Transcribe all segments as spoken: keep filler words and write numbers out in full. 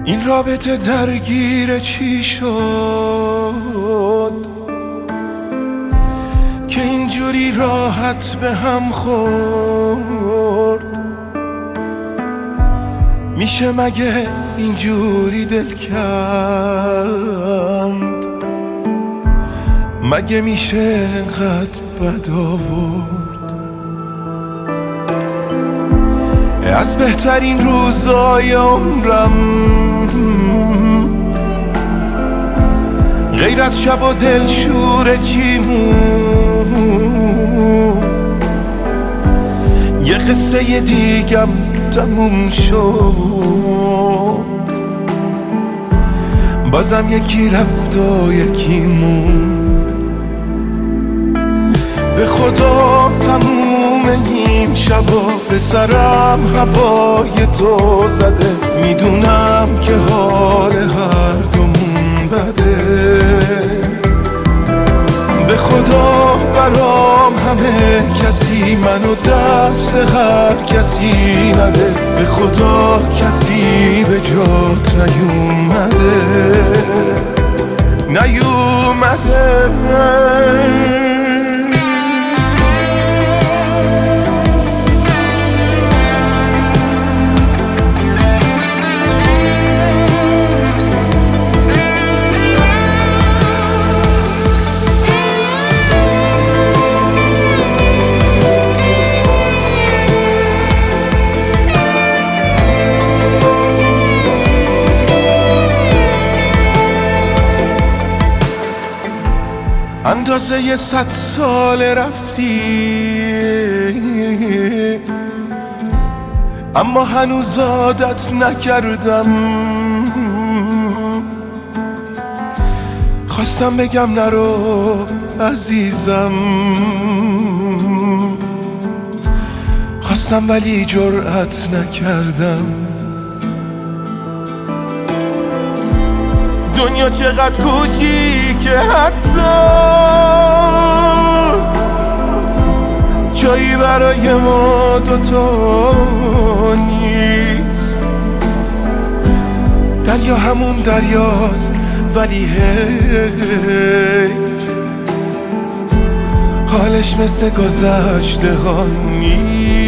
این رابطه درگیر چی شد که اینجوری راحت به هم خورد؟ میشه مگه اینجوری دل کند؟ مگه میشه انقدر بد آورد؟ از بهترین روزای عمرم غیر از شب و دلشوره چی مون؟ یه قصه دیگم تموم شد، بازم یکی رفت و یکی موند. به خدا تموم این شبا به سرم هوای تو زده، میدونم که حال هر دومون بده. به خدا برام همه کسی منو دست هر کسی نده، به خدا کسی به جات نیومده نیومده. اندازه یه صد سال رفتی، اما هنوز عادت نکردم. خواستم بگم نرو عزیزم، خواستم ولی جرأت نکردم. دنیا چقدر کوچیکه حتی جایی برای ما دوتا نیست. دریا همون دریاست ولی حیف حالش مثل گذشته ها نیست.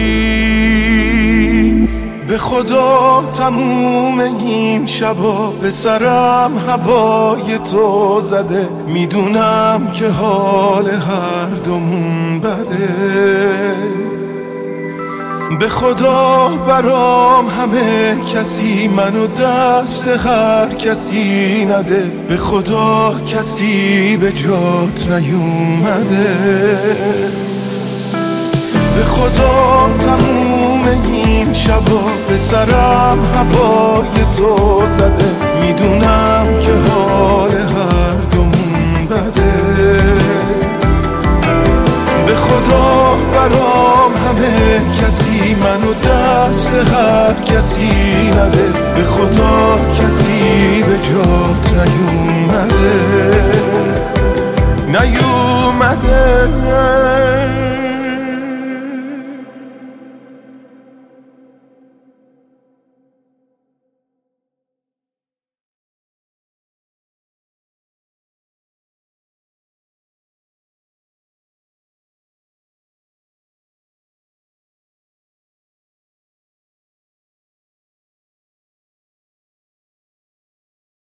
به خدا تموم این شبا به سرم هوای تو زده، میدونم که حال هر دومون بده. به خدا برام همه کسی منو دست هر کسی نده، به خدا کسی به جات نیومده. به خدا تموم این شبا به سرم هوای تو زده، میدونم که حال هر دومون بده. به خدا برام همه کسی منو دست هر کسی نده، به خدا کسی به جات نیومده نیومده.